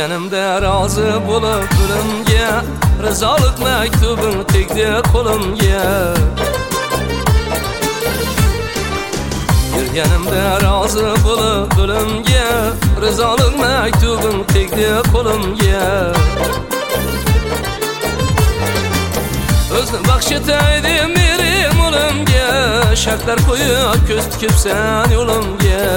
Yürgenimde razı bulup ölümge, rızalık mektubun tekdi kolumge. Yürgenimde razı bulup ölümge, rızalık mektubun tekdi kolumge. Özünü bakşeteydim mirim ulumge, şartlar koyup göz tikip sen yolumge.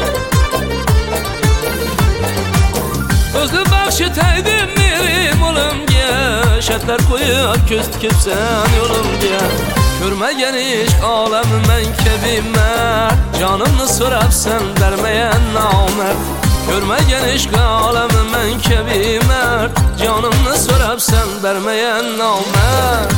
Özünü bakşeteydim mirim ulumge, şartlar koyup göz tikip sen yolumge. Görmegen iş alemim ben kebime, canımını sorap sen vermeyen namert. Görmegen iş alemim ben kebime, canımını sorap sen vermeyen namert.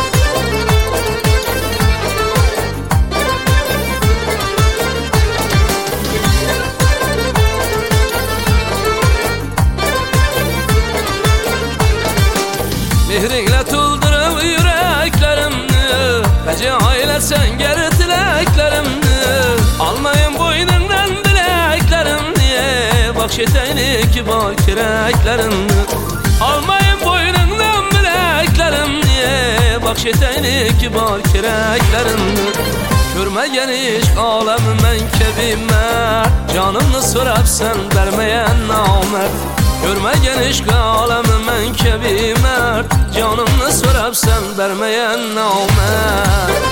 Mihrinle tuldurup yüreklerimni, Fece aylersen geri dileklerimni. Almayın boynundan bileklerimni, Bakşeteyni kibar kireklerimni. Almayın boynundan bileklerimni, Bakşeteyni kibar kireklerimni. Görmegen iş alemim ben kebime, canımını sorap sen vermeyen namert. Görmegen iş alemim ben kebime, canımını sorap sen vermeyen namert.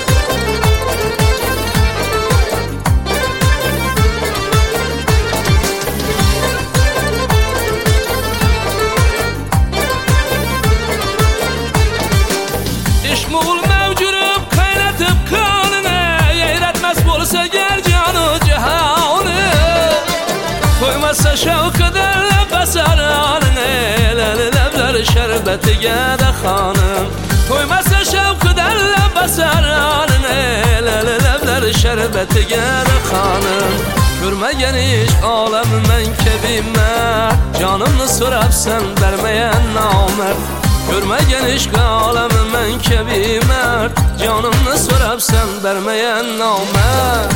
İşmul mevcurup kaynatıp kanını, yeyretmez bolsa gel canı cihanı. Koymazsa şevkıdan basar anını, levler şerbeti de hanım. Koymazsa şevkıdan basar anını, levler şerbeti de hanım. Görmegen iş alemim ben kebime, canımını sorap sen vermeyen namert. Görmegen iş alemim ben kebime, canımını sorap sen vermeyen namert.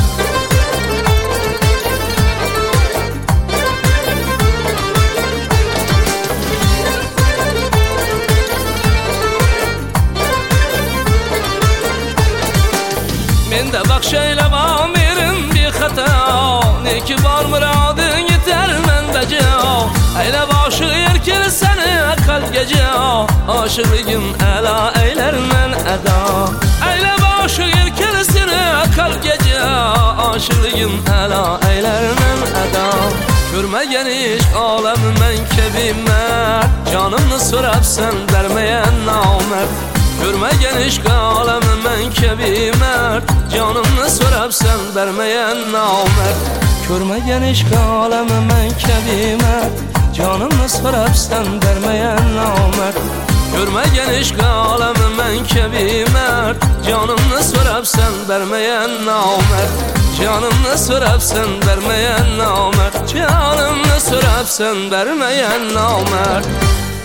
Men de bakşeyle amirim bir hata, ne ki var muradın yeter mendece. Eyle başı erkir seni kalp gece, aşığım ela eylermen eda. Eyle başı erkir seni kalp gece, aşığım ela eylermen eda. Görmegen iş alemim ben kebime, canımını sorap sen vermeyen namert. Görmegen iş alemim ben kebime, canımını sorap sen vermeyen namert. Görmegen iş alemim ben kebime, canımını sorap sen vermeyen namert. Görmegen iş alemim ben kebime, canımını sorap sen vermeyen namert. Canımını sorap sen vermeyen namert. Canımını sorap sen vermeyen namert.